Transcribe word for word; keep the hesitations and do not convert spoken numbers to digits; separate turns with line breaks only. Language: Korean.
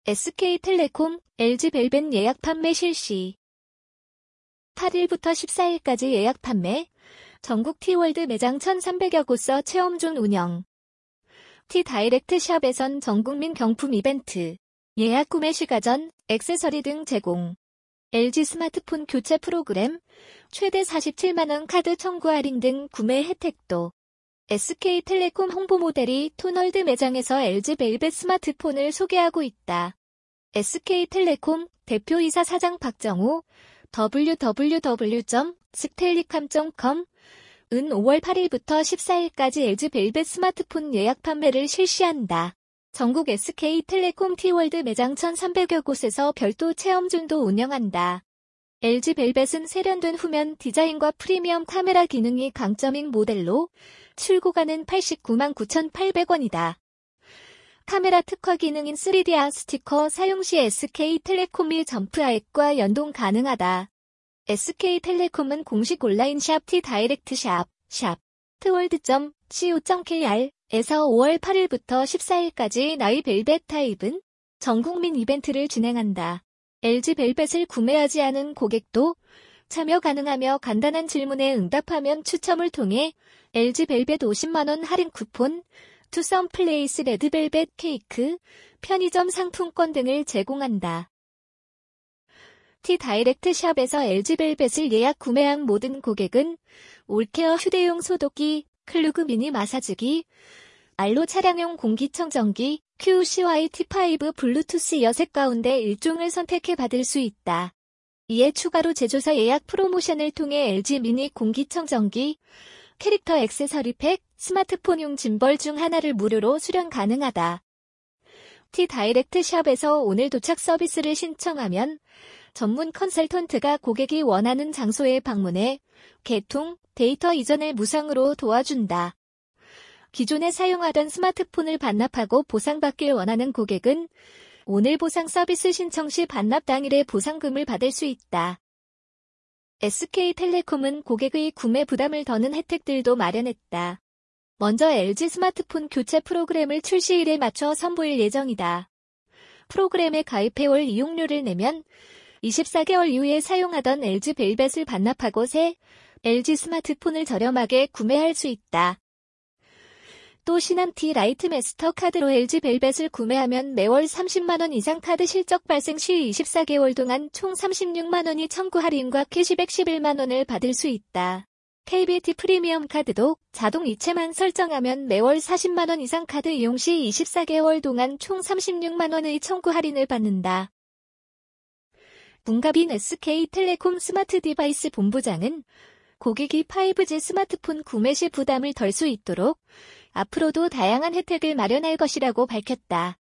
에스케이텔레콤, 엘지벨벳 예약 판매 실시. 팔 일부터 십사 일까지 예약 판매. 전국 T월드 매장 천삼백여 곳서 체험존 운영. T다이렉트샵에선 전국민 경품 이벤트, 예약 구매 시가전, 액세서리 등 제공. 엘지 스마트폰 교체 프로그램, 최대 사십칠만 원 카드 청구 할인 등 구매 혜택도. 에스케이텔레콤 홍보 모델이 T월드 매장에서 엘지벨벳 스마트폰을 소개하고 있다. 에스케이텔레콤 대표이사 사장 박정호, 더블유 더블유 더블유 점 스텔리캄 점 컴, 은 오월 팔 일부터 십사 일까지 엘지벨벳 스마트폰 예약 판매를 실시한다. 전국 에스케이텔레콤 T월드 매장 천삼백여 곳에서 별도 체험존도 운영한다. 엘지벨벳은 세련된 후면 디자인과 프리미엄 카메라 기능이 강점인 모델로 출고가는 팔십구만 구천팔백 원이다. 카메라 특화 기능인 쓰리디 아 스티커 사용 시 에스케이텔레콤이 점프아앱과 연동 가능하다. 에스케이텔레콤은 공식 온라인 샵 T다이렉트샵, 샵, 트월드 점 씨오 점 케이알에서 오월 팔 일부터 십사 일까지 나이벨벳 타입은 전국민 이벤트를 진행한다. 엘지벨벳을 구매하지 않은 고객도 참여 가능하며 간단한 질문에 응답하면 추첨을 통해 엘지벨벳 오십만 원 할인 쿠폰, 투썸플레이스 레드벨벳 케이크, 편의점 상품권 등을 제공한다. T다이렉트샵에서 엘지벨벳을 예약 구매한 모든 고객은 올케어 휴대용 소독기, 클루그 미니 마사지기, 알로 차량용 공기청정기, 큐씨와이 티 파이브 블루투스 여색 가운데 일종을 선택해 받을 수 있다. 이에 추가로 제조사 예약 프로모션을 통해 엘지 미니 공기청정기, 캐릭터 액세서리 팩, 스마트폰용 짐벌 중 하나를 무료로 수령 가능하다. T다이렉트샵에서 오늘 도착 서비스를 신청하면 전문 컨설턴트가 고객이 원하는 장소에 방문해 개통, 데이터 이전을 무상으로 도와준다. 기존에 사용하던 스마트폰을 반납하고 보상받길 원하는 고객은 오늘 보상 서비스 신청 시 반납 당일에 보상금을 받을 수 있다. 에스케이텔레콤은 고객의 구매 부담을 더는 혜택들도 마련했다. 먼저 엘지 스마트폰 교체 프로그램을 출시일에 맞춰 선보일 예정이다. 프로그램에 가입해 월 이용료를 내면 이십사 개월 이후에 사용하던 엘지벨벳을 반납하고 새 엘지 스마트폰을 저렴하게 구매할 수 있다. 또 신한티 라이트 마스터 카드로 엘지벨벳을 구매하면 매월 삼십만 원 이상 카드 실적 발생 시 이십사 개월 동안 총 삼십육만 원이 청구 할인과 캐시백 십일만 원을 받을 수 있다. 케이비티 프리미엄 카드도 자동 이체만 설정하면 매월 사십만 원 이상 카드 이용 시 이십사 개월 동안 총 삼십육만 원의 청구 할인을 받는다. 문가빈 에스케이텔레콤 스마트 디바이스 본부장은 고객이 파이브지 스마트폰 구매 시 부담을 덜 수 있도록 앞으로도 다양한 혜택을 마련할 것이라고 밝혔다.